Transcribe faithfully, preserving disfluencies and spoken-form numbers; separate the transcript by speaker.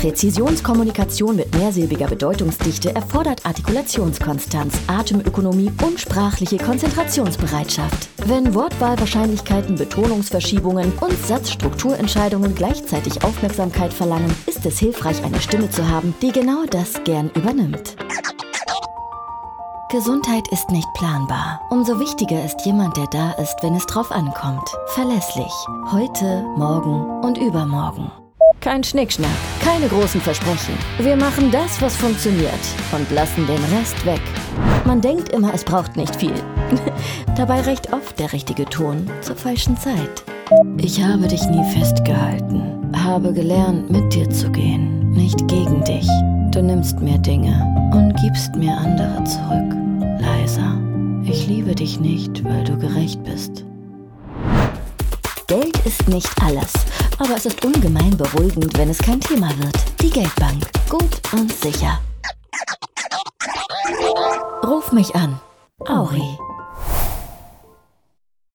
Speaker 1: Präzisionskommunikation mit mehrsilbiger Bedeutungsdichte erfordert Artikulationskonstanz, Atemökonomie und sprachliche Konzentrationsbereitschaft. Wenn Wortwahlwahrscheinlichkeiten, Betonungsverschiebungen und Satzstrukturentscheidungen gleichzeitig Aufmerksamkeit verlangen, ist es hilfreich, eine Stimme zu haben, die genau das gern übernimmt. Gesundheit ist nicht planbar. Umso wichtiger ist jemand, der da ist, wenn es drauf ankommt. Verlässlich. Heute, morgen und übermorgen. Kein Schnickschnack, keine großen Versprechen. Wir machen das, was funktioniert und lassen den Rest weg. Man denkt immer, es braucht nicht viel. Dabei reicht oft der richtige Ton zur falschen Zeit. Ich habe dich nie festgehalten, habe gelernt, mit dir zu gehen, nicht gegen dich. Du nimmst mir Dinge und gibst mir andere zurück. Leiser, ich liebe dich nicht, weil du gerecht bist. Geld ist nicht alles, aber es ist ungemein beruhigend, wenn es kein Thema wird. Die Geldbank. Gut und sicher. Ruf mich an. Auri.